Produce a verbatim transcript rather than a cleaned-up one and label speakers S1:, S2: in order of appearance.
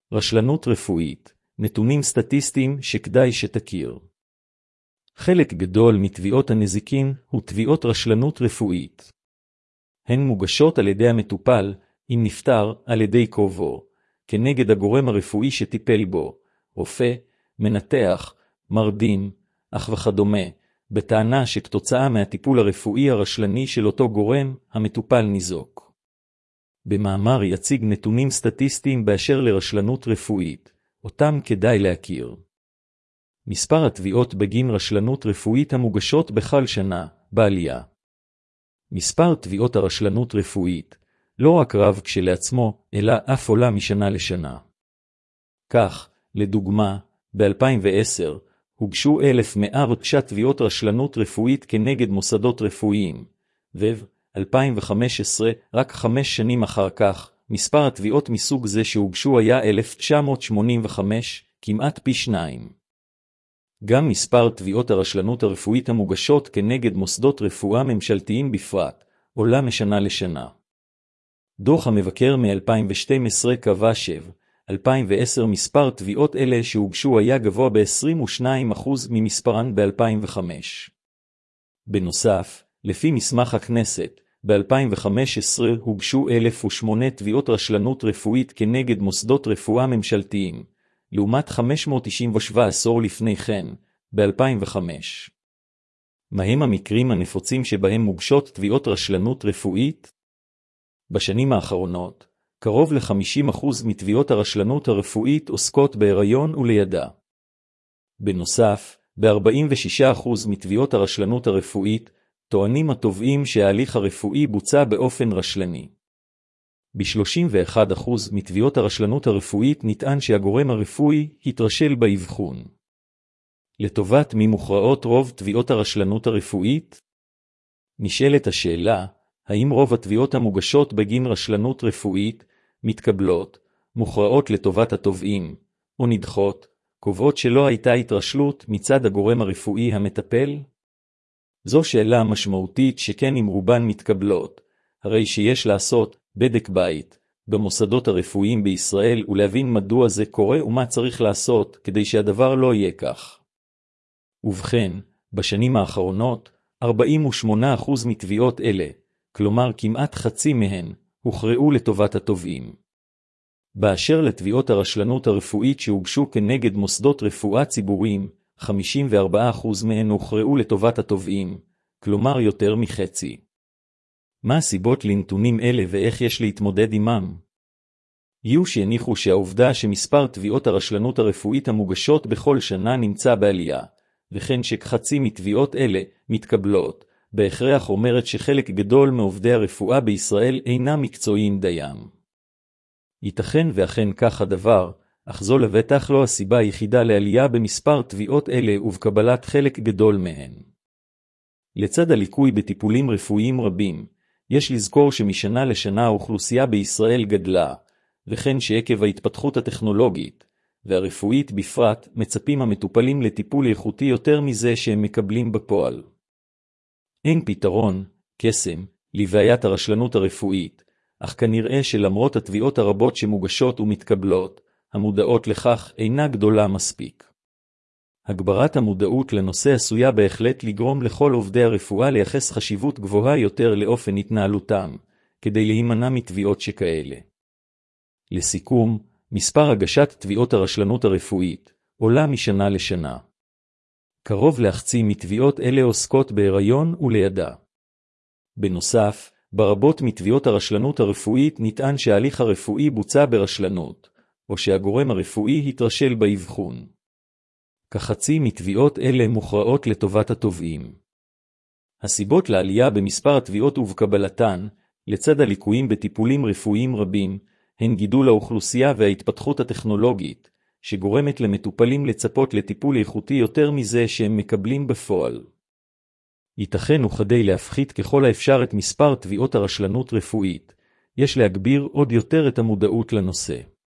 S1: רשלנות רפואית, נתונים סטטיסטיים שכדאי שתכיר. חלק גדול מתביעות הנזיקין הוא תביעות רשלנות רפואית. הן מוגשות על ידי המטופל, אם נפטר, על ידי קרובו, כנגד הגורם הרפואי שטיפל בו, רופא, מנתח, מרדים, אח וכדומה, בטענה שכתוצאה מהטיפול הרפואי הרשלני של אותו גורם, המטופל ניזוק. במאמר יציג נתונים סטטיסטיים באשר לרשלנות רפואית, אותם כדאי להכיר. מספר התביעות בגין רשלנות רפואית המוגשות בכל שנה, בעלייה. מספר תביעות הרשלנות רפואית, לא רק רב כשלעצמו, אלא אף עולה משנה לשנה. כך, לדוגמה, ב-אלפיים ועשר, הוגשו אלף מאה ותשע תביעות רשלנות רפואית כנגד מוסדות רפואיים, וב-אלפיים וחמש עשרה, רק חמש שנים אחר כך, מספר התביעות מסוג זה שהוגשו היה אלף תשע מאות שמונים וחמש, כמעט פי שניים. גם מספר תביעות הרשלנות הרפואית המוגשות כנגד מוסדות רפואה ממשלתיים בפרט, עולה משנה לשנה. דוח המבקר מ-אלפיים ושתים עשרה קבע שב-אלפיים ועשר מספר תביעות אלה שהוגשו היה גבוה ב-עשרים ושניים אחוז ממספרן ב-אלפיים וחמש. בנוסף, לפי מסמך הכנסת, ב-אלפיים וחמש עשרה הוגשו אלף ושמונה תביעות רשלנות רפואית כנגד מוסדות רפואה ממשלתיים, לעומת חמש מאות תשעים ושבע עשור לפני כן, ב-אלפיים וחמש. מהם המקרים הנפוצים שבהם מוגשות תביעות רשלנות רפואית? בשנים האחרונות, קרוב ל-חמישים אחוז מתביעות הרשלנות הרפואית עוסקות בהיריון ולידה. בנוסף, ב-ארבעים ושישה אחוז מתביעות הרשלנות הרפואית, טוענים התובעים שההליך הרפואי בוצע באופן רשלני. ב-שלושים ואחד אחוז מתביעות הרשלנות הרפואית נטען שהגורם הרפואי התרשל באבחון. לטובת מי מוכרעות רוב תביעות הרשלנות הרפואית? נשאלת השאלה, האם רוב התביעות המוגשות בגין רשלנות רפואית מתקבלות, מוכרעות לטובת התובעים, או נדחות, קובעות שלא הייתה התרשלות מצד הגורם הרפואי המטפל? זו שאלה משמעותית שכן אם רובן מתקבלות, הרי שיש לעשות בדק בית במוסדות הרפואיים בישראל ולהבין מדוע זה קורה ומה צריך לעשות כדי שהדבר לא יהיה כך. ובכן, בשנים האחרונות, ארבעים ושמונה אחוז מתביעות אלה, כלומר כמעט חצי מהן, הוכרעו לטובת התובעים. באשר לתביעות הרשלנות הרפואית שהוגשו כנגד מוסדות רפואה ציבוריים, חמישים וארבעה אחוז מהן הוכרעו לטובת התובעים, כלומר יותר מחצי. מה הסיבות לנתונים אלה ואיך יש להתמודד עמם? יהיו שהניחו שהעובדה שמספר תביעות הרשלנות הרפואית המוגשות בכל שנה נמצא בעלייה, וכן שכחצי מתביעות אלה מתקבלות, בהכרח אומרת שחלק גדול מעובדי הרפואה בישראל אינם מקצועיים דיים. ייתכן ואכן כך הדבר, אך זו לבטח לא הסיבה היחידה לעלייה במספר תביעות אלה ובקבלת חלק גדול מהן. לצד הליקוי בטיפולים רפואיים רבים, יש לזכור שמשנה לשנה האוכלוסייה בישראל גדלה, וכן שעקב ההתפתחות הטכנולוגית והרפואית בפרט מצפים המטופלים לטיפול איכותי יותר מזה שהם מקבלים בפועל. אין פתרון, קסם, לבעיית הרשלנות הרפואית, אך כנראה שלמרות התביעות הרבות שמוגשות ומתקבלות, המודעות לכך אינה גדולה מספיק. הגברת המודעות לנושא עשויה בהחלט לגרום לכל עובדי הרפואה לייחס חשיבות גבוהה יותר לאופן התנהלותם, כדי להימנע מתביעות שכאלה. לסיכום, מספר הגשת תביעות הרשלנות הרפואית עולה משנה לשנה. קרוב לחצי מתביעות אלה עוסקות בהיריון ולידה. בנוסף, ברבות מתביעות הרשלנות הרפואית נטען שההליך הרפואי בוצע ברשלנות, או שהגורם הרפואי התרשל באבחון. כחצי מתביעות אלה מוכרעות לטובת התובעים. הסיבות לעלייה במספר התביעות ובקבלתן, לצד הליקויים בטיפולים רפואיים רבים, הן גידול האוכלוסייה וההתפתחות הטכנולוגית, שגורמת למטופלים לצפות לטיפול איכותי יותר מזה שהם מקבלים בפועל. ייתכן וכדי להפחית ככל האפשר את מספר תביעות הרשלנות רפואית, יש להגביר עוד יותר את המודעות לנושא.